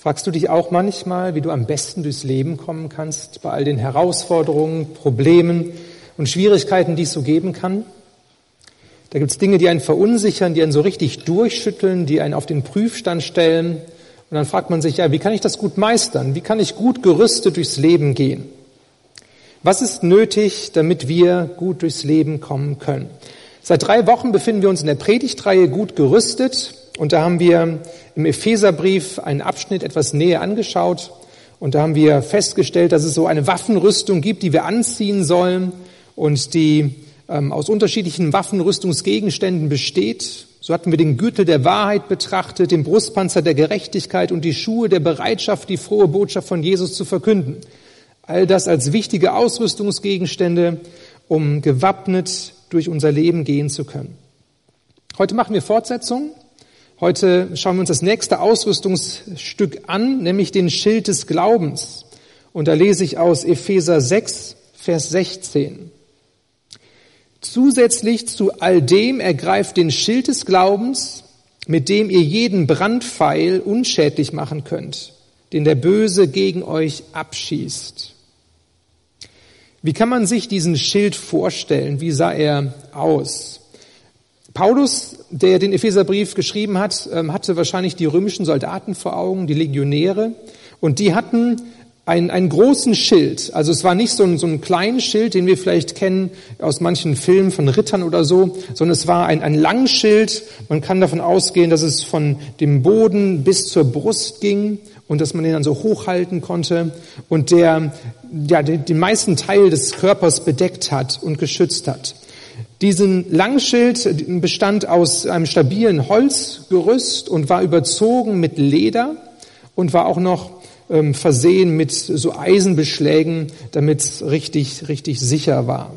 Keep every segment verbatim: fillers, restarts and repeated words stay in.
Fragst du dich auch manchmal, wie du am besten durchs Leben kommen kannst, bei all den Herausforderungen, Problemen und Schwierigkeiten, die es so geben kann? Da gibt es Dinge, die einen verunsichern, die einen so richtig durchschütteln, die einen auf den Prüfstand stellen. Und dann fragt man sich, ja, wie kann ich das gut meistern? Wie kann ich gut gerüstet durchs Leben gehen? Was ist nötig, damit wir gut durchs Leben kommen können? Seit drei Wochen befinden wir uns in der Predigtreihe Gut gerüstet. Und da haben wir im Epheserbrief einen Abschnitt etwas näher angeschaut. Und da haben wir festgestellt, dass es so eine Waffenrüstung gibt, die wir anziehen sollen und die ähm, aus unterschiedlichen Waffenrüstungsgegenständen besteht. So hatten wir den Gürtel der Wahrheit betrachtet, den Brustpanzer der Gerechtigkeit und die Schuhe der Bereitschaft, die frohe Botschaft von Jesus zu verkünden. All das als wichtige Ausrüstungsgegenstände, um gewappnet durch unser Leben gehen zu können. Heute machen wir Fortsetzung. Heute schauen wir uns das nächste Ausrüstungsstück an, nämlich den Schild des Glaubens. Und da lese ich aus Epheser sechs, Vers sechzehn. Zusätzlich zu all dem ergreift den Schild des Glaubens, mit dem ihr jeden Brandpfeil unschädlich machen könnt, den der Böse gegen euch abschießt. Wie kann man sich diesen Schild vorstellen? Wie sah er aus? Paulus, der den Epheserbrief geschrieben hat, hatte wahrscheinlich die römischen Soldaten vor Augen, die Legionäre, und die hatten einen, einen großen Schild. Also es war nicht so ein, so ein kleines Schild, den wir vielleicht kennen aus manchen Filmen von Rittern oder so, sondern es war ein, ein Langschild. Man kann davon ausgehen, dass es von dem Boden bis zur Brust ging und dass man den dann so hochhalten konnte und der ja den, den meisten Teil des Körpers bedeckt hat und geschützt hat. Diesen Langschild bestand aus einem stabilen Holzgerüst und war überzogen mit Leder und war auch noch ähm, versehen mit so Eisenbeschlägen, damit es richtig, richtig sicher war.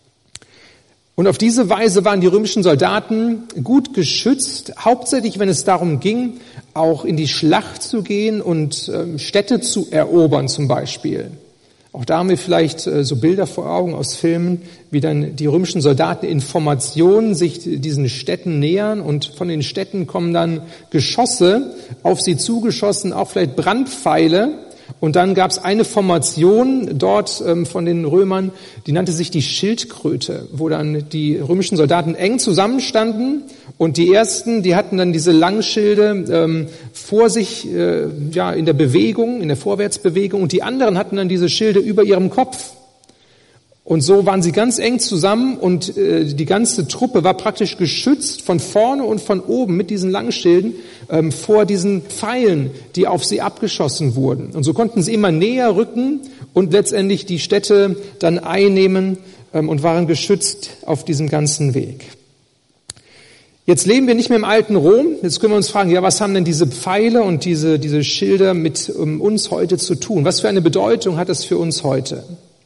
Und auf diese Weise waren die römischen Soldaten gut geschützt, hauptsächlich wenn es darum ging, auch in die Schlacht zu gehen und ähm, Städte zu erobern zum Beispiel. Auch da haben wir vielleicht so Bilder vor Augen aus Filmen, wie dann die römischen Soldaten in Formationen sich diesen Städten nähern und von den Städten kommen dann Geschosse auf sie zugeschossen, auch vielleicht Brandpfeile. Und dann gab es eine Formation dort ähm, von den Römern, die nannte sich die Schildkröte, wo dann die römischen Soldaten eng zusammenstanden und die ersten, die hatten dann diese Langschilde ähm, vor sich äh, ja in der Bewegung, in der Vorwärtsbewegung und die anderen hatten dann diese Schilde über ihrem Kopf. Und so waren sie ganz eng zusammen und äh, die ganze Truppe war praktisch geschützt von vorne und von oben mit diesen Langschilden ähm, vor diesen Pfeilen, die auf sie abgeschossen wurden. Und so konnten sie immer näher rücken und letztendlich die Städte dann einnehmen ähm, und waren geschützt auf diesem ganzen Weg. Jetzt leben wir nicht mehr im alten Rom. Jetzt können wir uns fragen, ja, was haben denn diese Pfeile und diese, diese Schilder mit um, uns heute zu tun? Was für eine Bedeutung hat das für uns heute?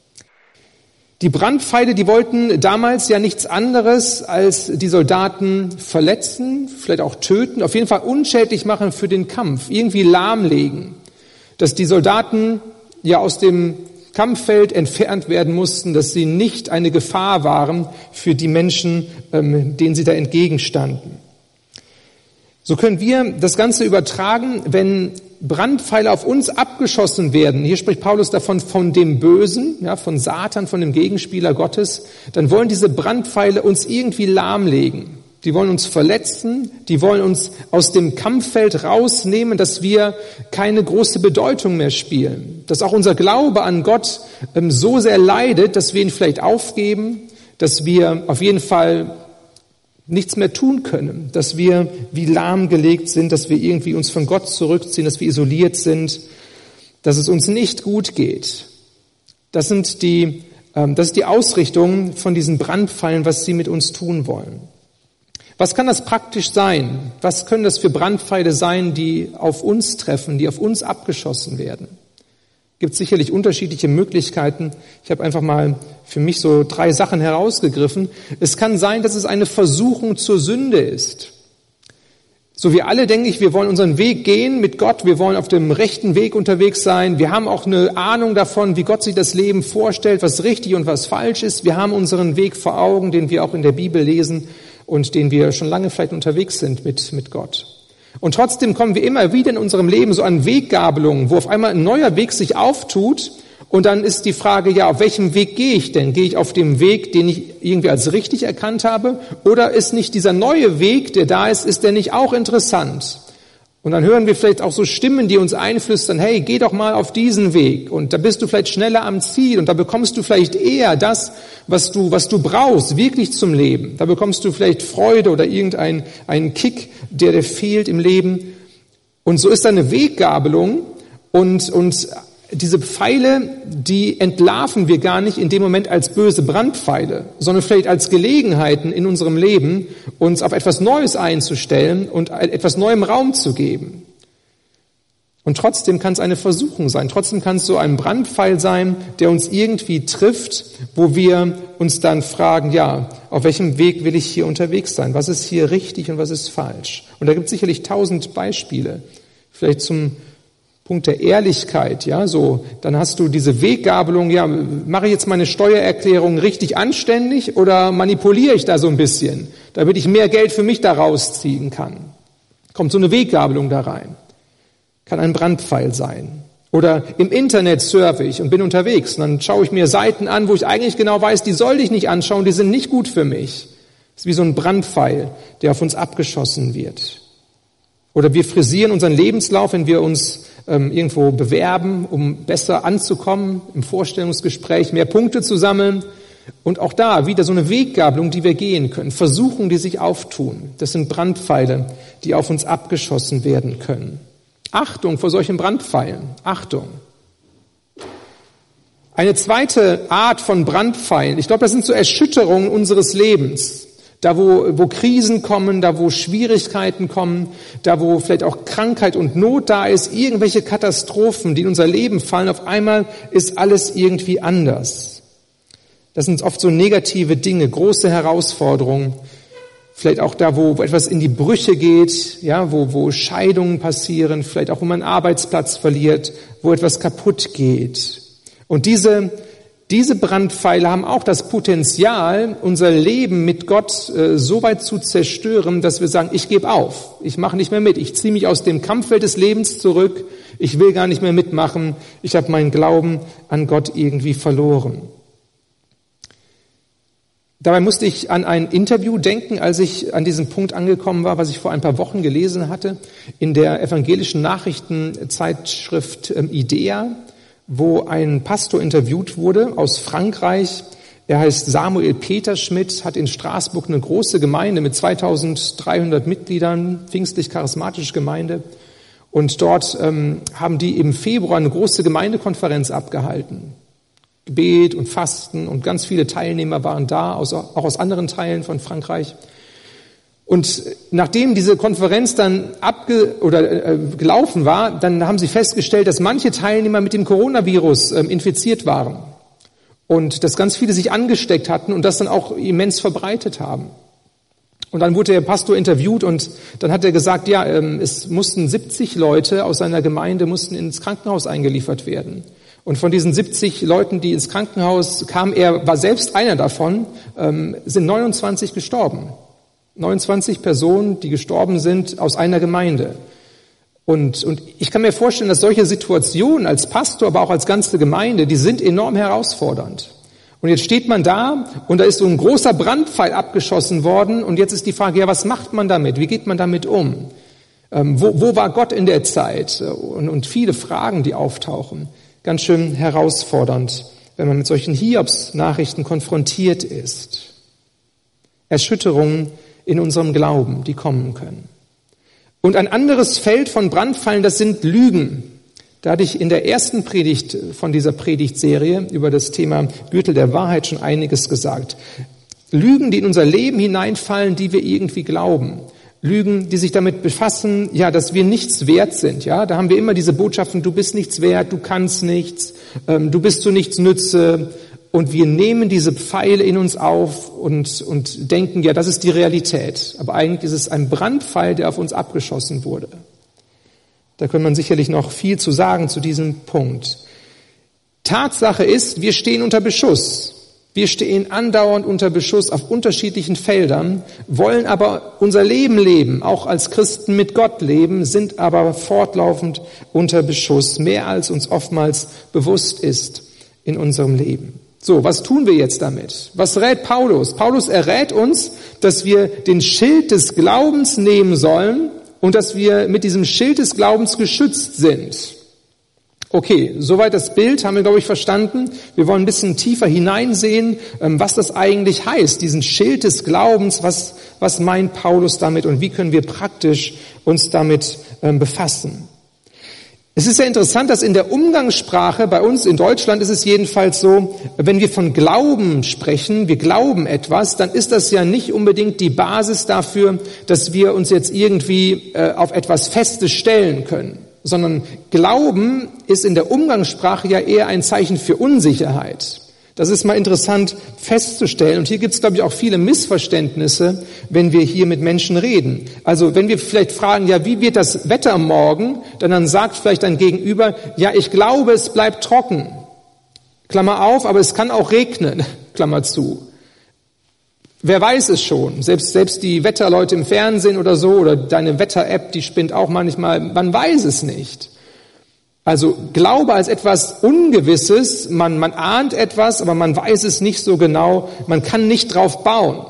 Die Brandpfeile, die wollten damals ja nichts anderes als die Soldaten verletzen, vielleicht auch töten, auf jeden Fall unschädlich machen für den Kampf, irgendwie lahmlegen, dass die Soldaten ja aus dem Kampffeld entfernt werden mussten, dass sie nicht eine Gefahr waren für die Menschen, ähm, denen sie da entgegenstanden. So können wir das Ganze übertragen, wenn Brandpfeile auf uns abgeschossen werden. Hier spricht Paulus davon, von dem Bösen, ja, von Satan, von dem Gegenspieler Gottes. Dann wollen diese Brandpfeile uns irgendwie lahmlegen. Die wollen uns verletzen, die wollen uns aus dem Kampffeld rausnehmen, dass wir keine große Bedeutung mehr spielen. Dass auch unser Glaube an Gott ähm, so sehr leidet, dass wir ihn vielleicht aufgeben, dass wir auf jeden Fall nichts mehr tun können, dass wir wie lahmgelegt sind, dass wir irgendwie uns von Gott zurückziehen, dass wir isoliert sind, dass es uns nicht gut geht. Das sind die, ähm, das ist die Ausrichtung von diesen Brandpfeilen, was sie mit uns tun wollen. Was kann das praktisch sein? Was können das für Brandpfeile sein, die auf uns treffen, die auf uns abgeschossen werden? Gibt sicherlich unterschiedliche Möglichkeiten. Ich habe einfach mal für mich so drei Sachen herausgegriffen. Es kann sein, dass es eine Versuchung zur Sünde ist. So wir alle, denke ich, wir wollen unseren Weg gehen mit Gott. Wir wollen auf dem rechten Weg unterwegs sein. Wir haben auch eine Ahnung davon, wie Gott sich das Leben vorstellt, was richtig und was falsch ist. Wir haben unseren Weg vor Augen, den wir auch in der Bibel lesen und den wir schon lange vielleicht unterwegs sind mit, mit Gott. Und trotzdem kommen wir immer wieder in unserem Leben so an Weggabelungen, wo auf einmal ein neuer Weg sich auftut. Und dann ist die Frage, ja, auf welchem Weg gehe ich denn? Gehe ich auf dem Weg, den ich irgendwie als richtig erkannt habe? Oder ist nicht dieser neue Weg, der da ist, ist der nicht auch interessant? Und dann hören wir vielleicht auch so Stimmen, die uns einflüstern, hey, geh doch mal auf diesen Weg. Und da bist du vielleicht schneller am Ziel und da bekommst du vielleicht eher das, was du, was du brauchst, wirklich zum Leben. Da bekommst du vielleicht Freude oder irgendeinen einen Kick, der dir fehlt im Leben. Und so ist da eine Weggabelung und, und diese Pfeile, die entlarven wir gar nicht in dem Moment als böse Brandpfeile, sondern vielleicht als Gelegenheiten in unserem Leben, uns auf etwas Neues einzustellen und etwas Neuem Raum zu geben. Und trotzdem kann es eine Versuchung sein. Trotzdem kann es so ein Brandpfeil sein, der uns irgendwie trifft, wo wir uns dann fragen, ja, auf welchem Weg will ich hier unterwegs sein? Was ist hier richtig und was ist falsch? Und da gibt es sicherlich tausend Beispiele. Vielleicht zum Punkt der Ehrlichkeit, ja, so, dann hast du diese Weggabelung, ja, mache ich jetzt meine Steuererklärung richtig anständig oder manipuliere ich da so ein bisschen, damit ich mehr Geld für mich da rausziehen kann? Kommt so eine Weggabelung da rein. Kann ein Brandpfeil sein. Oder im Internet surfe ich und bin unterwegs und dann schaue ich mir Seiten an, wo ich eigentlich genau weiß, die sollte ich nicht anschauen, die sind nicht gut für mich. Das ist wie so ein Brandpfeil, der auf uns abgeschossen wird. Oder wir frisieren unseren Lebenslauf, wenn wir uns ähm, irgendwo bewerben, um besser anzukommen im Vorstellungsgespräch, mehr Punkte zu sammeln. Und auch da wieder so eine Weggabelung, die wir gehen können. Versuchungen, die sich auftun. Das sind Brandpfeile, die auf uns abgeschossen werden können. Achtung vor solchen Brandpfeilen. Achtung. Eine zweite Art von Brandpfeilen, ich glaube, das sind so Erschütterungen unseres Lebens. Da, wo, wo Krisen kommen, da, wo Schwierigkeiten kommen, da, wo vielleicht auch Krankheit und Not da ist, irgendwelche Katastrophen, die in unser Leben fallen, auf einmal ist alles irgendwie anders. Das sind oft so negative Dinge, große Herausforderungen. Vielleicht auch da, wo, wo etwas in die Brüche geht, ja, wo, wo Scheidungen passieren, vielleicht auch, wo man einen Arbeitsplatz verliert, wo etwas kaputt geht. Und diese Diese Brandpfeile haben auch das Potenzial, unser Leben mit Gott äh, so weit zu zerstören, dass wir sagen, ich gebe auf, ich mache nicht mehr mit, ich ziehe mich aus dem Kampffeld des Lebens zurück, ich will gar nicht mehr mitmachen, ich habe meinen Glauben an Gott irgendwie verloren. Dabei musste ich an ein Interview denken, als ich an diesem Punkt angekommen war, was ich vor ein paar Wochen gelesen hatte, in der evangelischen Nachrichtenzeitschrift ähm, IDEA, wo ein Pastor interviewt wurde aus Frankreich. Er heißt Samuel Peterschmidt, hat in Straßburg eine große Gemeinde mit zweitausenddreihundert Mitgliedern, pfingstlich-charismatische Gemeinde. Und dort ähm, haben die im Februar eine große Gemeindekonferenz abgehalten. Gebet und Fasten und ganz viele Teilnehmer waren da, aus, auch aus anderen Teilen von Frankreich. Und nachdem diese Konferenz dann abge oder äh, gelaufen war, dann haben sie festgestellt, dass manche Teilnehmer mit dem Coronavirus äh, infiziert waren und dass ganz viele sich angesteckt hatten und das dann auch immens verbreitet haben. Und dann wurde der Pastor interviewt und dann hat er gesagt, ja, ähm, es mussten siebzig Leute aus seiner Gemeinde mussten ins Krankenhaus eingeliefert werden. Und von diesen siebzig Leuten, die ins Krankenhaus kamen, er war selbst einer davon, ähm, sind neunundzwanzig gestorben. neunundzwanzig Personen, die gestorben sind aus einer Gemeinde. Und, und ich kann mir vorstellen, dass solche Situationen als Pastor, aber auch als ganze Gemeinde, die sind enorm herausfordernd. Und jetzt steht man da und da ist so ein großer Brandpfeil abgeschossen worden und jetzt ist die Frage, ja, was macht man damit? Wie geht man damit um? Ähm, wo, wo war Gott in der Zeit? Und, und viele Fragen, die auftauchen. Ganz schön herausfordernd, wenn man mit solchen Hiobs-Nachrichten konfrontiert ist. Erschütterungen in unserem Glauben, die kommen können. Und ein anderes Feld von Brandpfeilen, das sind Lügen. Da hatte ich in der ersten Predigt von dieser Predigtserie über das Thema Gürtel der Wahrheit schon einiges gesagt. Lügen, die in unser Leben hineinfallen, die wir irgendwie glauben. Lügen, die sich damit befassen, ja, dass wir nichts wert sind. Ja, da haben wir immer diese Botschaften: Du bist nichts wert, du kannst nichts, ähm, du bist zu nichts Nütze. Und wir nehmen diese Pfeile in uns auf und, und denken, ja, das ist die Realität. Aber eigentlich ist es ein Brandpfeil, der auf uns abgeschossen wurde. Da kann man sicherlich noch viel zu sagen zu diesem Punkt. Tatsache ist, wir stehen unter Beschuss. Wir stehen andauernd unter Beschuss auf unterschiedlichen Feldern, wollen aber unser Leben leben, auch als Christen mit Gott leben, sind aber fortlaufend unter Beschuss, mehr als uns oftmals bewusst ist in unserem Leben. So, was tun wir jetzt damit? Was rät Paulus? Paulus errät uns, dass wir den Schild des Glaubens nehmen sollen und dass wir mit diesem Schild des Glaubens geschützt sind. Okay, soweit das Bild haben wir, glaube ich, verstanden. Wir wollen ein bisschen tiefer hineinsehen, was das eigentlich heißt, diesen Schild des Glaubens, was, was meint Paulus damit und wie können wir praktisch uns damit befassen. Es ist sehr interessant, dass in der Umgangssprache, bei uns in Deutschland ist es jedenfalls so, wenn wir von Glauben sprechen, wir glauben etwas, dann ist das ja nicht unbedingt die Basis dafür, dass wir uns jetzt irgendwie äh, auf etwas Festes stellen können, sondern Glauben ist in der Umgangssprache ja eher ein Zeichen für Unsicherheit. Das ist mal interessant festzustellen. Und hier gibt es, glaube ich, auch viele Missverständnisse, wenn wir hier mit Menschen reden. Also wenn wir vielleicht fragen, ja, wie wird das Wetter morgen? Dann, dann sagt vielleicht dein Gegenüber, ja, ich glaube, es bleibt trocken. Klammer auf, aber es kann auch regnen. Klammer zu. Wer weiß es schon? Selbst, selbst die Wetterleute im Fernsehen oder so, oder deine Wetter-App, die spinnt auch manchmal, man weiß es nicht. Also Glaube als etwas Ungewisses, man, man ahnt etwas, aber man weiß es nicht so genau, man kann nicht drauf bauen.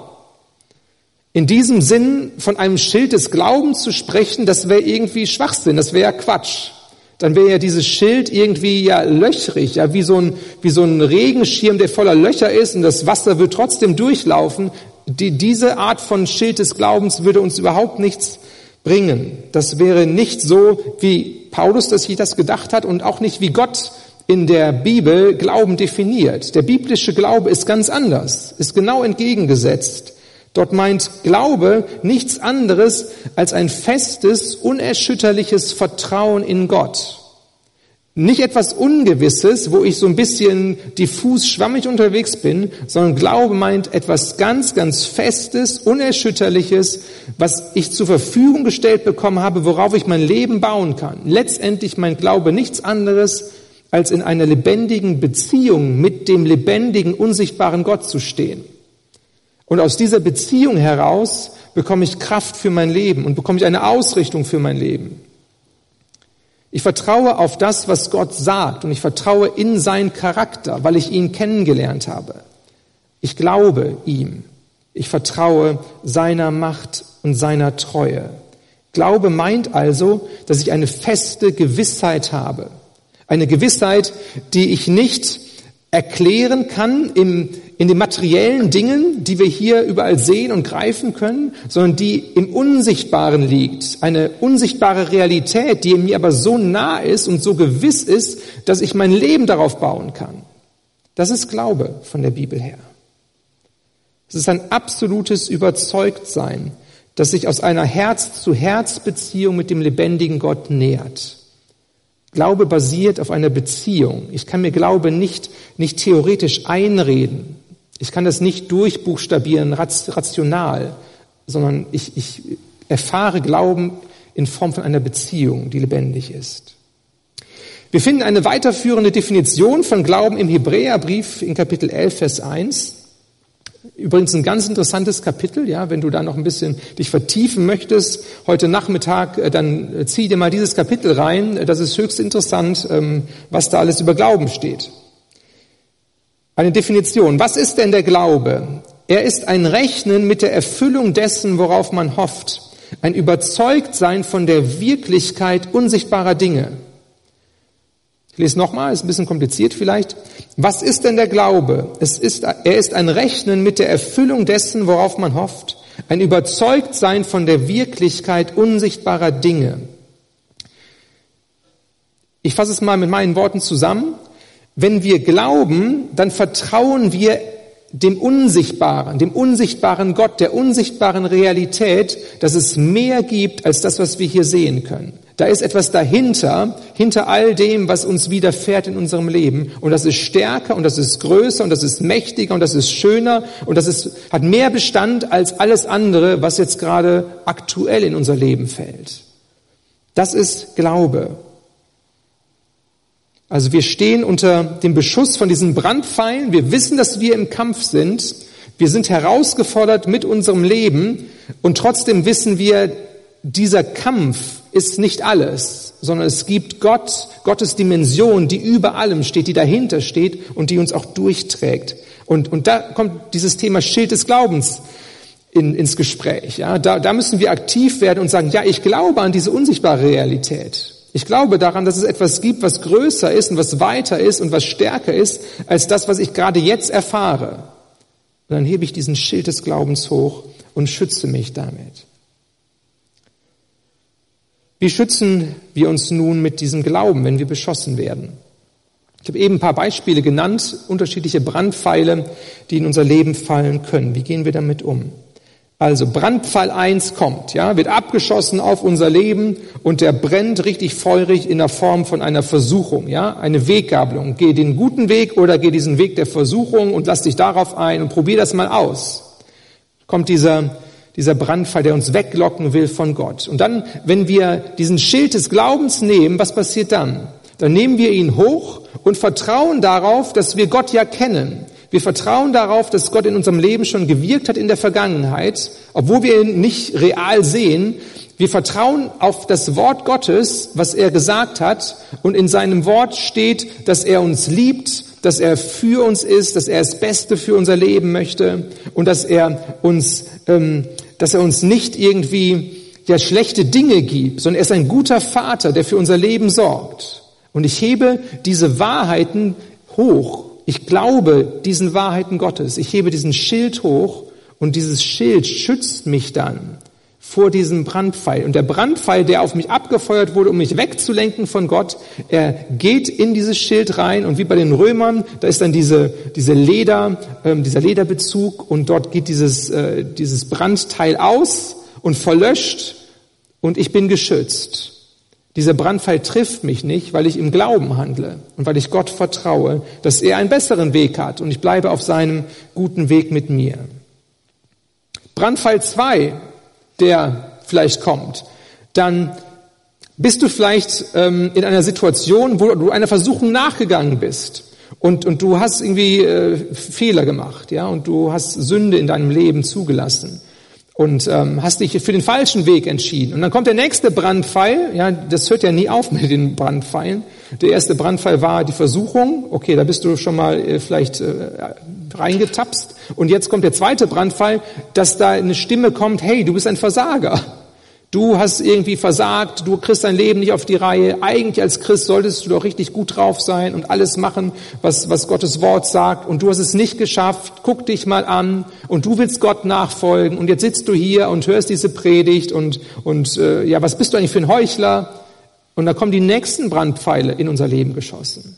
In diesem Sinn von einem Schild des Glaubens zu sprechen, das wäre irgendwie Schwachsinn, das wäre ja Quatsch. Dann wäre ja dieses Schild irgendwie ja löchrig, ja wie so ein, wie so ein Regenschirm, der voller Löcher ist und das Wasser wird trotzdem durchlaufen. Die, diese Art von Schild des Glaubens würde uns überhaupt nichts bringen. Das wäre nicht so, wie Paulus das sich das gedacht hat und auch nicht, wie Gott in der Bibel Glauben definiert. Der biblische Glaube ist ganz anders, ist genau entgegengesetzt. Dort meint Glaube nichts anderes als ein festes, unerschütterliches Vertrauen in Gott. Nicht etwas Ungewisses, wo ich so ein bisschen diffus schwammig unterwegs bin, sondern Glaube meint etwas ganz, ganz Festes, Unerschütterliches, was ich zur Verfügung gestellt bekommen habe, worauf ich mein Leben bauen kann. Letztendlich meint Glaube nichts anderes, als in einer lebendigen Beziehung mit dem lebendigen, unsichtbaren Gott zu stehen. Und aus dieser Beziehung heraus bekomme ich Kraft für mein Leben und bekomme ich eine Ausrichtung für mein Leben. Ich vertraue auf das, was Gott sagt, und ich vertraue in seinen Charakter, weil ich ihn kennengelernt habe. Ich glaube ihm. Ich vertraue seiner Macht und seiner Treue. Glaube meint also, dass ich eine feste Gewissheit habe. Eine Gewissheit, die ich nicht erklären kann im, in den materiellen Dingen, die wir hier überall sehen und greifen können, sondern die im Unsichtbaren liegt. Eine unsichtbare Realität, die mir aber so nah ist und so gewiss ist, dass ich mein Leben darauf bauen kann. Das ist Glaube von der Bibel her. Es ist ein absolutes Überzeugtsein, das sich aus einer Herz-zu-Herz-Beziehung mit dem lebendigen Gott nähert. Glaube basiert auf einer Beziehung. Ich kann mir Glaube nicht, nicht theoretisch einreden. Ich kann das nicht durchbuchstabieren, rational, sondern ich, ich erfahre Glauben in Form von einer Beziehung, die lebendig ist. Wir finden eine weiterführende Definition von Glauben im Hebräerbrief in Kapitel elf, Vers eins. Übrigens ein ganz interessantes Kapitel, ja, wenn du da noch ein bisschen dich vertiefen möchtest, heute Nachmittag, dann zieh dir mal dieses Kapitel rein. Das ist höchst interessant, was da alles über Glauben steht. Eine Definition. Was ist denn der Glaube? Er ist ein Rechnen mit der Erfüllung dessen, worauf man hofft. Ein Überzeugtsein von der Wirklichkeit unsichtbarer Dinge. Ich lese nochmal, ist ein bisschen kompliziert vielleicht. Was ist denn der Glaube? Es ist, er ist ein Rechnen mit der Erfüllung dessen, worauf man hofft. Ein Überzeugtsein von der Wirklichkeit unsichtbarer Dinge. Ich fasse es mal mit meinen Worten zusammen. Wenn wir glauben, dann vertrauen wir dem Unsichtbaren, dem unsichtbaren Gott, der unsichtbaren Realität, dass es mehr gibt als das, was wir hier sehen können. Da ist etwas dahinter, hinter all dem, was uns widerfährt in unserem Leben. Und das ist stärker und das ist größer und das ist mächtiger und das ist schöner und das ist, hat mehr Bestand als alles andere, was jetzt gerade aktuell in unser Leben fällt. Das ist Glaube. Also wir stehen unter dem Beschuss von diesen Brandpfeilen. Wir wissen, dass wir im Kampf sind. Wir sind herausgefordert mit unserem Leben. Und trotzdem wissen wir, dieser Kampf ist nicht alles, sondern es gibt Gott, Gottes Dimension, die über allem steht, die dahinter steht und die uns auch durchträgt. Und, und da kommt dieses Thema Schild des Glaubens in, ins Gespräch. Ja, da, da müssen wir aktiv werden und sagen, ja, ich glaube an diese unsichtbare Realität. Ich glaube daran, dass es etwas gibt, was größer ist und was weiter ist und was stärker ist, als das, was ich gerade jetzt erfahre. Und dann hebe ich diesen Schild des Glaubens hoch und schütze mich damit. Wie schützen wir uns nun mit diesem Glauben, wenn wir beschossen werden? Ich habe eben ein paar Beispiele genannt, unterschiedliche Brandpfeile, die in unser Leben fallen können. Wie gehen wir damit um? Also Brandpfeil eins kommt, ja, wird abgeschossen auf unser Leben und der brennt richtig feurig in der Form von einer Versuchung, ja, eine Weggabelung. Geh den guten Weg oder geh diesen Weg der Versuchung und lass dich darauf ein und probier das mal aus. Kommt dieser dieser Brandpfeil, der uns weglocken will von Gott. Und dann, wenn wir diesen Schild des Glaubens nehmen, was passiert dann? Dann nehmen wir ihn hoch und vertrauen darauf, dass wir Gott ja kennen. Wir vertrauen darauf, dass Gott in unserem Leben schon gewirkt hat in der Vergangenheit, obwohl wir ihn nicht real sehen. Wir vertrauen auf das Wort Gottes, was er gesagt hat, und in seinem Wort steht, dass er uns liebt, dass er für uns ist, dass er das Beste für unser Leben möchte und dass er uns, ähm, dass er uns nicht irgendwie ja schlechte Dinge gibt, sondern er ist ein guter Vater, der für unser Leben sorgt. Und ich hebe diese Wahrheiten hoch. Ich glaube diesen Wahrheiten Gottes. Ich hebe diesen Schild hoch und dieses Schild schützt mich dann vor diesem Brandpfeil. Und der Brandpfeil, der auf mich abgefeuert wurde, um mich wegzulenken von Gott, er geht in dieses Schild rein und wie bei den Römern, da ist dann diese, diese Leder, ähm, dieser Lederbezug und dort geht dieses, äh, dieses Brandteil aus und verlöscht und ich bin geschützt. Dieser Brandpfeil trifft mich nicht, weil ich im Glauben handle und weil ich Gott vertraue, dass er einen besseren Weg hat und ich bleibe auf seinem guten Weg mit mir. Brandpfeil zwei, der vielleicht kommt, dann bist du vielleicht ähm, in einer Situation, wo du einer Versuchung nachgegangen bist und, und du hast irgendwie äh, Fehler gemacht, ja, und du hast Sünde in deinem Leben zugelassen. Und ähm, hast dich für den falschen Weg entschieden. Und dann kommt der nächste Brandpfeil. Ja, das hört ja nie auf mit den Brandpfeilen. Der erste Brandpfeil war die Versuchung. Okay, da bist du schon mal äh, vielleicht äh, reingetapst. Und jetzt kommt der zweite Brandpfeil, dass da eine Stimme kommt, hey, du bist ein Versager. Du hast irgendwie versagt, du kriegst dein Leben nicht auf die Reihe. Eigentlich als Christ solltest du doch richtig gut drauf sein und alles machen, was, was Gottes Wort sagt. Und du hast es nicht geschafft. Guck dich mal an und du willst Gott nachfolgen. Und jetzt sitzt du hier und hörst diese Predigt und, und äh, ja, was bist du eigentlich für ein Heuchler? Und da kommen die nächsten Brandpfeile in unser Leben geschossen.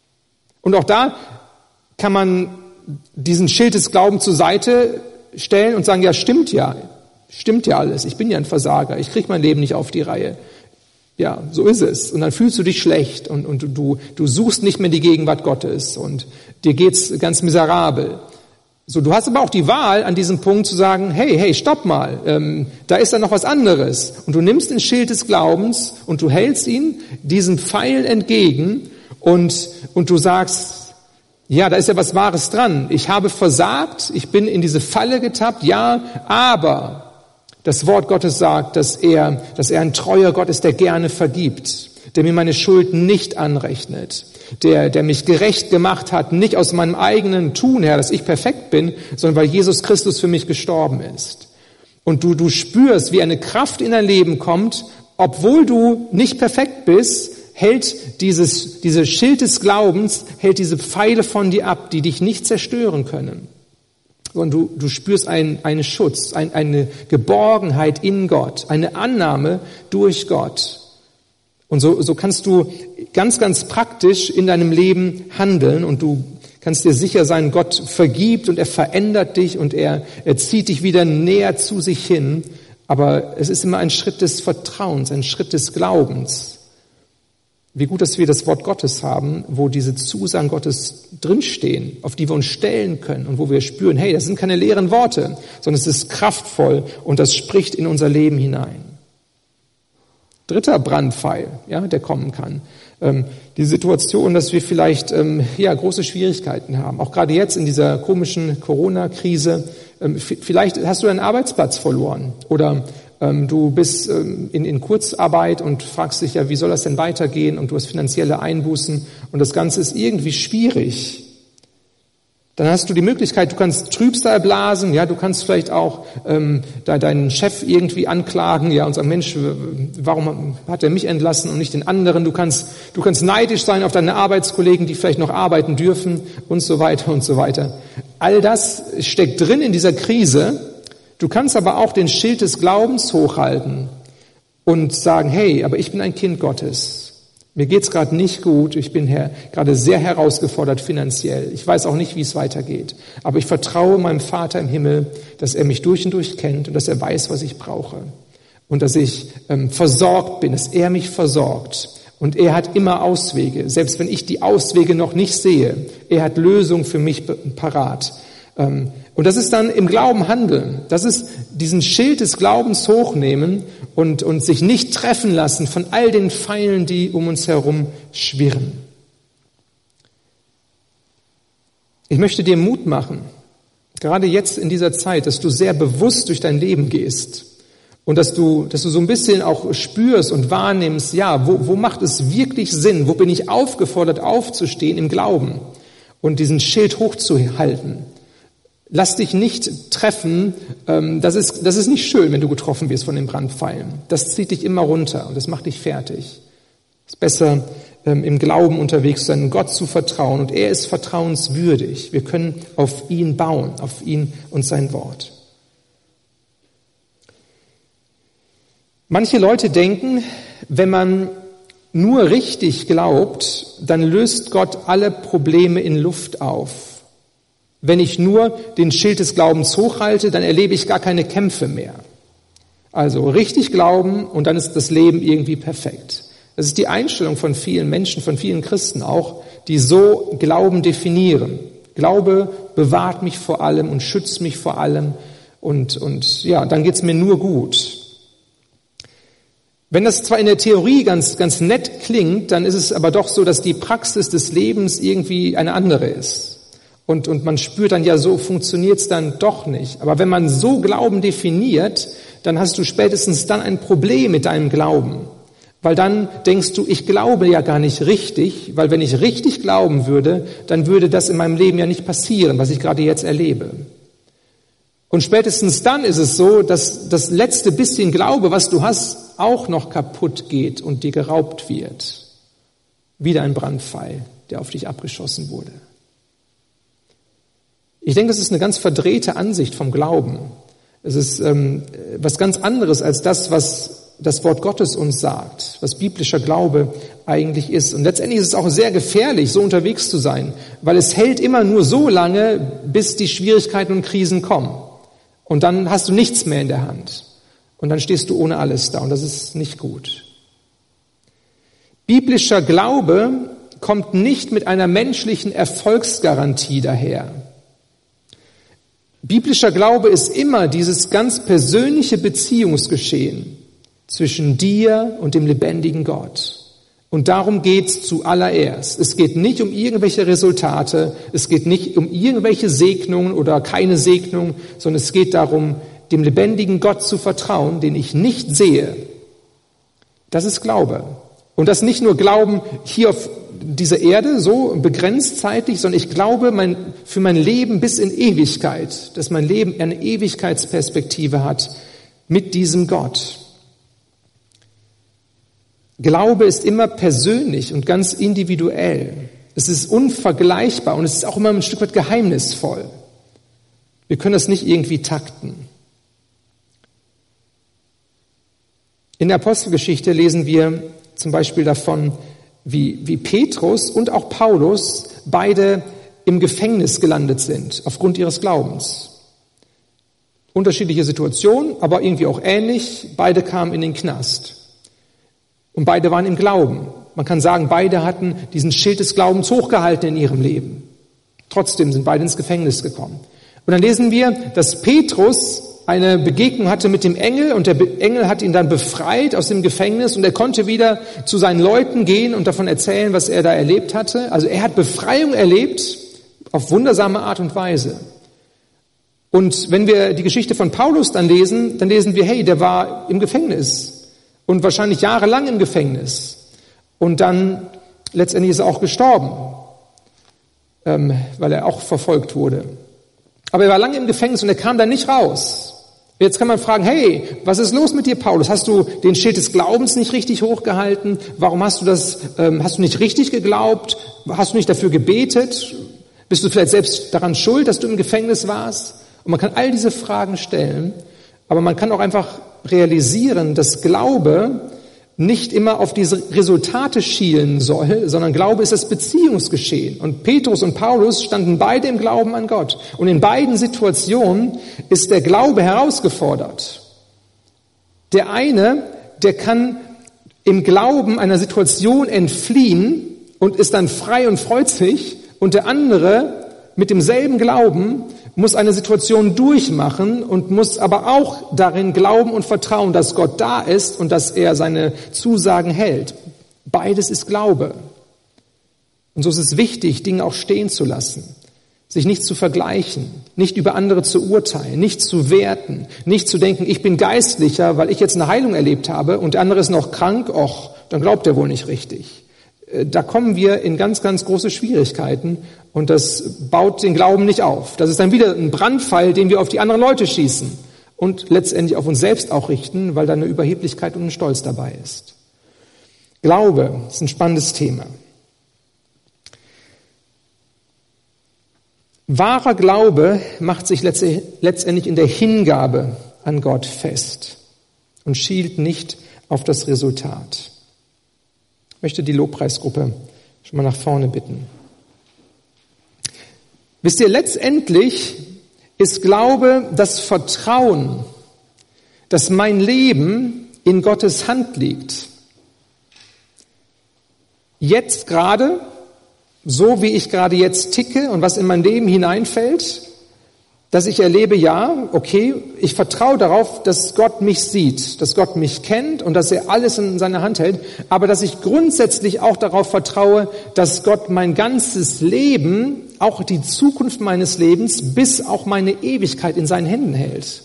Und auch da kann man diesen Schild des Glaubens zur Seite stellen und sagen, ja, stimmt ja. Stimmt ja alles, ich bin ja ein Versager, ich krieg mein Leben nicht auf die Reihe. Ja, so ist es. Und dann fühlst du dich schlecht und, und du, du suchst nicht mehr die Gegenwart Gottes und dir geht's ganz miserabel. So, du hast aber auch die Wahl, an diesem Punkt zu sagen, hey, hey, stopp mal, ähm, da ist da noch was anderes. Und du nimmst den Schild des Glaubens und du hältst ihn diesem Pfeil entgegen und, und du sagst, ja, da ist ja was Wahres dran. Ich habe versagt, ich bin in diese Falle getappt, ja, aber das Wort Gottes sagt, dass er, dass er ein treuer Gott ist, der gerne vergibt, der mir meine Schulden nicht anrechnet, der, der mich gerecht gemacht hat, nicht aus meinem eigenen Tun her, dass ich perfekt bin, sondern weil Jesus Christus für mich gestorben ist. Und du, du spürst, wie eine Kraft in dein Leben kommt, obwohl du nicht perfekt bist, hält dieses, dieses Schild des Glaubens, hält diese Pfeile von dir ab, die dich nicht zerstören können. Und du, du spürst einen, einen Schutz, ein, eine Geborgenheit in Gott, eine Annahme durch Gott. Und so, so kannst du ganz, ganz praktisch in deinem Leben handeln und du kannst dir sicher sein, Gott vergibt und er verändert dich und er, er zieht dich wieder näher zu sich hin. Aber es ist immer ein Schritt des Vertrauens, ein Schritt des Glaubens. Wie gut, dass wir das Wort Gottes haben, wo diese Zusagen Gottes drinstehen, auf die wir uns stellen können und wo wir spüren, hey, das sind keine leeren Worte, sondern es ist kraftvoll und das spricht in unser Leben hinein. Dritter Brandpfeil, ja, der kommen kann. Ähm, die Situation, dass wir vielleicht ähm, ja große Schwierigkeiten haben, auch gerade jetzt in dieser komischen Corona-Krise. Ähm, f- vielleicht hast du deinen Arbeitsplatz verloren oder ähm, du bist ähm, in, in Kurzarbeit und fragst dich ja, wie soll das denn weitergehen, und du hast finanzielle Einbußen und das Ganze ist irgendwie schwierig. Dann hast du die Möglichkeit, du kannst Trübsal blasen, ja, du kannst vielleicht auch ähm, da deinen Chef irgendwie anklagen, ja, und sagen, Mensch, warum hat er mich entlassen und nicht den anderen? Du kannst, du kannst neidisch sein auf deine Arbeitskollegen, die vielleicht noch arbeiten dürfen und so weiter und so weiter. All das steckt drin in dieser Krise. Du kannst aber auch den Schild des Glaubens hochhalten und sagen, hey, aber ich bin ein Kind Gottes. Mir geht's gerade nicht gut, ich bin her, gerade sehr herausgefordert finanziell. Ich weiß auch nicht, wie es weitergeht. Aber ich vertraue meinem Vater im Himmel, dass er mich durch und durch kennt und dass er weiß, was ich brauche. Und dass ich ähm, versorgt bin, dass er mich versorgt. Und er hat immer Auswege, selbst wenn ich die Auswege noch nicht sehe. Er hat Lösungen für mich parat. Ähm, und das ist dann im Glauben handeln. Das ist diesen Schild des Glaubens hochnehmen und, und sich nicht treffen lassen von all den Pfeilen, die um uns herum schwirren. Ich möchte dir Mut machen, gerade jetzt in dieser Zeit, dass du sehr bewusst durch dein Leben gehst und dass du, dass du so ein bisschen auch spürst und wahrnimmst, ja, wo, wo macht es wirklich Sinn, wo bin ich aufgefordert aufzustehen im Glauben und diesen Schild hochzuhalten. Lass dich nicht treffen, das ist, das ist nicht schön, wenn du getroffen wirst von den Brandpfeilen. Das zieht dich immer runter und das macht dich fertig. Es ist besser, im Glauben unterwegs zu sein, Gott zu vertrauen, und er ist vertrauenswürdig. Wir können auf ihn bauen, auf ihn und sein Wort. Manche Leute denken, wenn man nur richtig glaubt, dann löst Gott alle Probleme in Luft auf. Wenn ich nur den Schild des Glaubens hochhalte, dann erlebe ich gar keine Kämpfe mehr. Also richtig glauben und dann ist das Leben irgendwie perfekt. Das ist die Einstellung von vielen Menschen, von vielen Christen auch, die so Glauben definieren. Glaube bewahrt mich vor allem und schützt mich vor allem und, und ja, dann geht's mir nur gut. Wenn das zwar in der Theorie ganz, ganz nett klingt, dann ist es aber doch so, dass die Praxis des Lebens irgendwie eine andere ist. Und, und man spürt dann, ja, so funktioniert's dann doch nicht. Aber wenn man so Glauben definiert, dann hast du spätestens dann ein Problem mit deinem Glauben. Weil dann denkst du, ich glaube ja gar nicht richtig, weil wenn ich richtig glauben würde, dann würde das in meinem Leben ja nicht passieren, was ich gerade jetzt erlebe. Und spätestens dann ist es so, dass das letzte bisschen Glaube, was du hast, auch noch kaputt geht und dir geraubt wird. Wieder ein Brandpfeil, der auf dich abgeschossen wurde. Ich denke, es ist eine ganz verdrehte Ansicht vom Glauben. Es ist ähm, was ganz anderes als das, was das Wort Gottes uns sagt, was biblischer Glaube eigentlich ist. Und letztendlich ist es auch sehr gefährlich, so unterwegs zu sein, weil es hält immer nur so lange, bis die Schwierigkeiten und Krisen kommen. Und dann hast du nichts mehr in der Hand. Und dann stehst du ohne alles da. Und das ist nicht gut. Biblischer Glaube kommt nicht mit einer menschlichen Erfolgsgarantie daher. Biblischer Glaube ist immer dieses ganz persönliche Beziehungsgeschehen zwischen dir und dem lebendigen Gott. Und darum geht's zuallererst. Es geht nicht um irgendwelche Resultate, es geht nicht um irgendwelche Segnungen oder keine Segnung, sondern es geht darum, dem lebendigen Gott zu vertrauen, den ich nicht sehe. Das ist Glaube. Und das nicht nur Glauben hier auf dieser Erde, so begrenzt zeitlich, sondern ich glaube mein, für mein Leben bis in Ewigkeit, dass mein Leben eine Ewigkeitsperspektive hat mit diesem Gott. Glaube ist immer persönlich und ganz individuell. Es ist unvergleichbar und es ist auch immer ein Stück weit geheimnisvoll. Wir können das nicht irgendwie takten. In der Apostelgeschichte lesen wir zum Beispiel davon, wie, wie Petrus und auch Paulus beide im Gefängnis gelandet sind, aufgrund ihres Glaubens. Unterschiedliche Situationen, aber irgendwie auch ähnlich. Beide kamen in den Knast. Und beide waren im Glauben. Man kann sagen, beide hatten diesen Schild des Glaubens hochgehalten in ihrem Leben. Trotzdem sind beide ins Gefängnis gekommen. Und dann lesen wir, dass Petrus eine Begegnung hatte mit dem Engel und der Engel hat ihn dann befreit aus dem Gefängnis und er konnte wieder zu seinen Leuten gehen und davon erzählen, was er da erlebt hatte. Also er hat Befreiung erlebt auf wundersame Art und Weise. Und wenn wir die Geschichte von Paulus dann lesen, dann lesen wir, hey, der war im Gefängnis und wahrscheinlich jahrelang im Gefängnis. Und dann letztendlich ist er auch gestorben, ähm, weil er auch verfolgt wurde. Aber er war lange im Gefängnis und er kam dann nicht raus. Jetzt kann man fragen, hey, was ist los mit dir, Paulus? Hast du den Schild des Glaubens nicht richtig hochgehalten? Warum hast du das, ähm, hast du nicht richtig geglaubt? Hast du nicht dafür gebetet? Bist du vielleicht selbst daran schuld, dass du im Gefängnis warst? Und man kann all diese Fragen stellen, aber man kann auch einfach realisieren, dass Glaube nicht immer auf diese Resultate schielen soll, sondern Glaube ist das Beziehungsgeschehen. Und Petrus und Paulus standen beide im Glauben an Gott. Und in beiden Situationen ist der Glaube herausgefordert. Der eine, der kann im Glauben einer Situation entfliehen und ist dann frei und freut sich. Und der andere mit demselben Glauben muss eine Situation durchmachen und muss aber auch darin glauben und vertrauen, dass Gott da ist und dass er seine Zusagen hält. Beides ist Glaube. Und so ist es wichtig, Dinge auch stehen zu lassen, sich nicht zu vergleichen, nicht über andere zu urteilen, nicht zu werten, nicht zu denken, ich bin geistlicher, weil ich jetzt eine Heilung erlebt habe und der andere ist noch krank, och, dann glaubt er wohl nicht richtig. Da kommen wir in ganz, ganz große Schwierigkeiten und das baut den Glauben nicht auf. Das ist dann wieder ein Brandpfeil, den wir auf die anderen Leute schießen und letztendlich auf uns selbst auch richten, weil da eine Überheblichkeit und ein Stolz dabei ist. Glaube ist ein spannendes Thema. Wahrer Glaube macht sich letztendlich in der Hingabe an Gott fest und schielt nicht auf das Resultat. Ich möchte die Lobpreisgruppe schon mal nach vorne bitten. Wisst ihr, letztendlich ist Glaube das Vertrauen, dass mein Leben in Gottes Hand liegt. Jetzt gerade, so wie ich gerade jetzt ticke und was in mein Leben hineinfällt, dass ich erlebe, ja, okay, ich vertraue darauf, dass Gott mich sieht, dass Gott mich kennt und dass er alles in seiner Hand hält, aber dass ich grundsätzlich auch darauf vertraue, dass Gott mein ganzes Leben, auch die Zukunft meines Lebens, bis auch meine Ewigkeit in seinen Händen hält.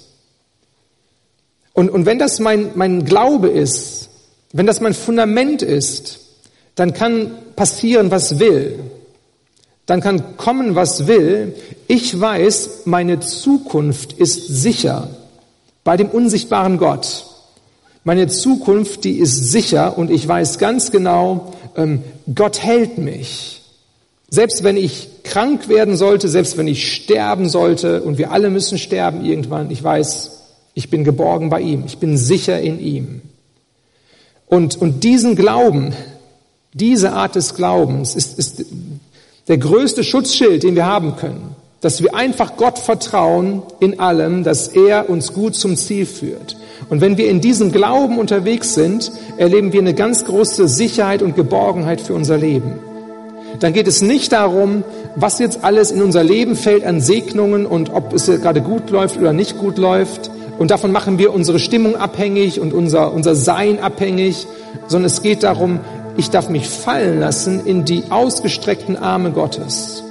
Und, und wenn das mein, mein Glaube ist, wenn das mein Fundament ist, dann kann passieren, was will. Dann kann kommen, was will. Ich weiß, meine Zukunft ist sicher bei dem unsichtbaren Gott. Meine Zukunft, die ist sicher und ich weiß ganz genau, ähm, Gott hält mich. Selbst wenn ich krank werden sollte, selbst wenn ich sterben sollte und wir alle müssen sterben irgendwann, ich weiß, ich bin geborgen bei ihm. Ich bin sicher in ihm. Und, und diesen Glauben, diese Art des Glaubens ist, ist der größte Schutzschild, den wir haben können, dass wir einfach Gott vertrauen in allem, dass er uns gut zum Ziel führt. Und wenn wir in diesem Glauben unterwegs sind, erleben wir eine ganz große Sicherheit und Geborgenheit für unser Leben. Dann geht es nicht darum, was jetzt alles in unser Leben fällt an Segnungen und ob es gerade gut läuft oder nicht gut läuft. Und davon machen wir unsere Stimmung abhängig und unser, unser Sein abhängig, sondern es geht darum, ich darf mich fallen lassen in die ausgestreckten Arme Gottes.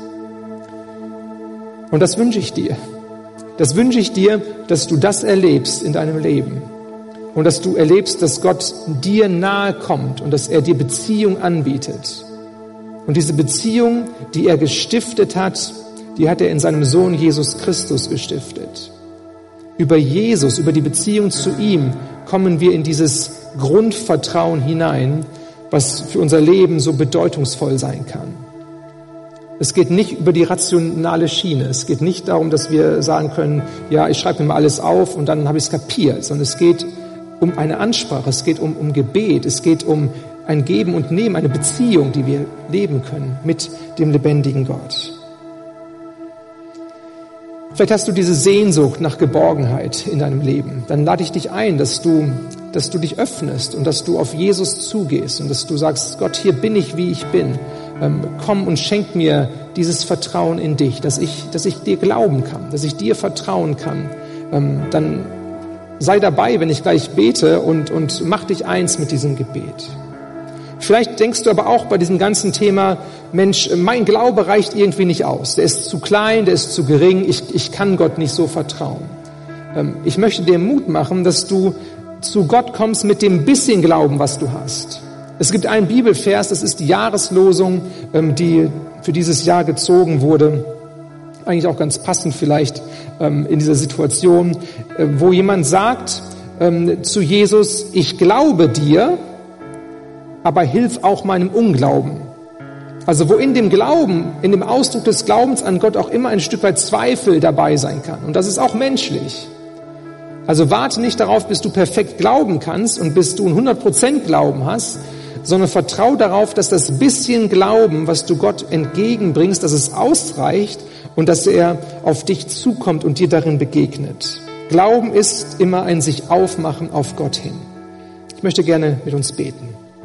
Und das wünsche ich dir. Das wünsche ich dir, dass du das erlebst in deinem Leben. Und dass du erlebst, dass Gott dir nahe kommt und dass er dir Beziehung anbietet. Und diese Beziehung, die er gestiftet hat, die hat er in seinem Sohn Jesus Christus gestiftet. Über Jesus, über die Beziehung zu ihm, kommen wir in dieses Grundvertrauen hinein, was für unser Leben so bedeutungsvoll sein kann. Es geht nicht über die rationale Schiene. Es geht nicht darum, dass wir sagen können, ja, ich schreibe mir mal alles auf und dann habe ich es kapiert, sondern es geht um eine Ansprache, es geht um, um Gebet, es geht um ein Geben und Nehmen, eine Beziehung, die wir leben können mit dem lebendigen Gott. Vielleicht hast du diese Sehnsucht nach Geborgenheit in deinem Leben. Dann lade ich dich ein, dass du, dass du dich öffnest und dass du auf Jesus zugehst und dass du sagst, Gott, hier bin ich, wie ich bin. Ähm, komm und schenk mir dieses Vertrauen in dich, dass ich, dass ich dir glauben kann, dass ich dir vertrauen kann, ähm, dann sei dabei, wenn ich gleich bete und, und mach dich eins mit diesem Gebet. Vielleicht denkst du aber auch bei diesem ganzen Thema, Mensch, mein Glaube reicht irgendwie nicht aus. Der ist zu klein, der ist zu gering, ich, ich kann Gott nicht so vertrauen. Ähm, ich möchte dir Mut machen, dass du zu Gott kommst mit dem bisschen Glauben, was du hast. Es gibt einen Bibelvers, das ist die Jahreslosung, ähm, die für dieses Jahr gezogen wurde. Eigentlich auch ganz passend vielleicht ähm, in dieser Situation, äh, wo jemand sagt ähm, zu Jesus, ich glaube dir, aber hilf auch meinem Unglauben. Also wo in dem Glauben, in dem Ausdruck des Glaubens an Gott auch immer ein Stück weit Zweifel dabei sein kann. Und das ist auch menschlich. Also warte nicht darauf, bis du perfekt glauben kannst und bis du ein hundert Prozent Glauben hast, sondern vertrau darauf, dass das bisschen Glauben, was du Gott entgegenbringst, dass es ausreicht und dass er auf dich zukommt und dir darin begegnet. Glauben ist immer ein sich aufmachen auf Gott hin. Ich möchte gerne mit uns beten.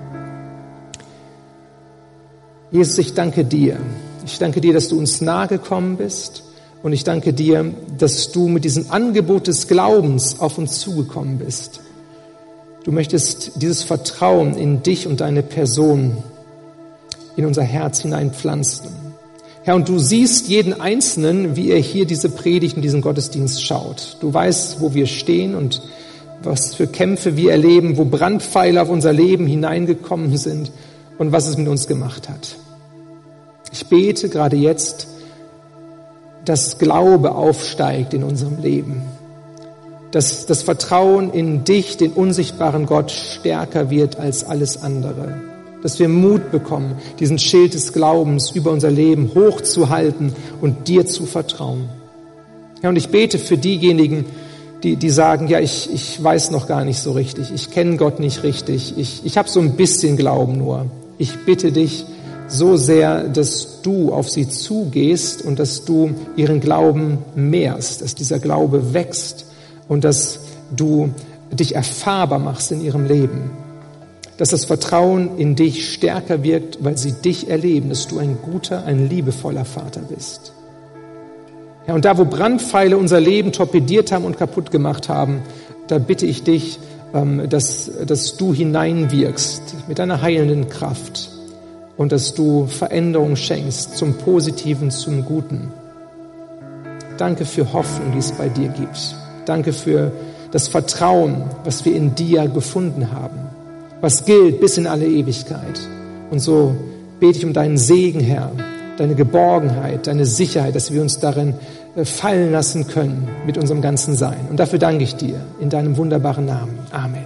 Jesus, ich danke dir. Ich danke dir, dass du uns nahe gekommen bist. Und ich danke dir, dass du mit diesem Angebot des Glaubens auf uns zugekommen bist. Du möchtest dieses Vertrauen in dich und deine Person in unser Herz hineinpflanzen. Herr, und du siehst jeden Einzelnen, wie er hier diese Predigt und diesen Gottesdienst schaut. Du weißt, wo wir stehen und was für Kämpfe wir erleben, wo Brandpfeile auf unser Leben hineingekommen sind und was es mit uns gemacht hat. Ich bete gerade jetzt, dass Glaube aufsteigt in unserem Leben, dass das Vertrauen in dich, den unsichtbaren Gott, stärker wird als alles andere, dass wir Mut bekommen, diesen Schild des Glaubens über unser Leben hochzuhalten und dir zu vertrauen. Ja, und ich bete für diejenigen, die, die sagen, ja, ich, ich weiß noch gar nicht so richtig, ich kenne Gott nicht richtig, ich, ich habe so ein bisschen Glauben nur. Ich bitte dich so sehr, dass du auf sie zugehst und dass du ihren Glauben mehrst, dass dieser Glaube wächst und dass du dich erfahrbar machst in ihrem Leben. Dass das Vertrauen in dich stärker wirkt, weil sie dich erleben, dass du ein guter, ein liebevoller Vater bist. Ja, und da, wo Brandpfeile unser Leben torpediert haben und kaputt gemacht haben, da bitte ich dich, dass, dass du hineinwirkst mit deiner heilenden Kraft und dass du Veränderung schenkst zum Positiven, zum Guten. Danke für Hoffnung, die es bei dir gibt. Danke für das Vertrauen, was wir in dir gefunden haben, was gilt bis in alle Ewigkeit. Und so bete ich um deinen Segen, Herr, deine Geborgenheit, deine Sicherheit, dass wir uns darin fallen lassen können mit unserem ganzen Sein. Und dafür danke ich dir in deinem wunderbaren Namen. Amen.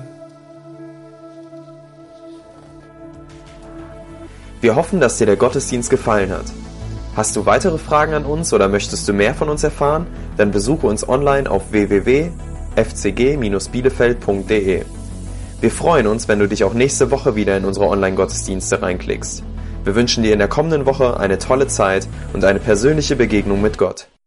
Wir hoffen, dass dir der Gottesdienst gefallen hat. Hast du weitere Fragen an uns oder möchtest du mehr von uns erfahren? Dann besuche uns online auf w w w punkt f c g Bindestrich bielefeld punkt d e. Wir freuen uns, wenn du dich auch nächste Woche wieder in unsere Online-Gottesdienste reinklickst. Wir wünschen dir in der kommenden Woche eine tolle Zeit und eine persönliche Begegnung mit Gott.